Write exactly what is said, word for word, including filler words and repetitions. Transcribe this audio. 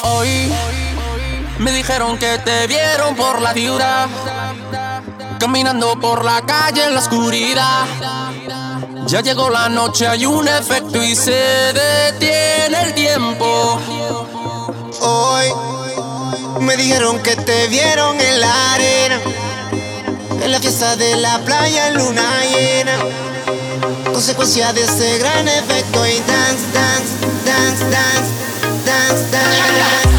Hoy me dijeron que te vieron por la ciudad, caminando por la calle en la oscuridad. Ya llegó la noche, hay un efecto y se detiene el tiempo. Hoy me dijeron que te vieron en la arena, en la fiesta de la playa en luna llena. Consecuencia de ese gran efecto y dance, dance, dance, dance, dance, dance.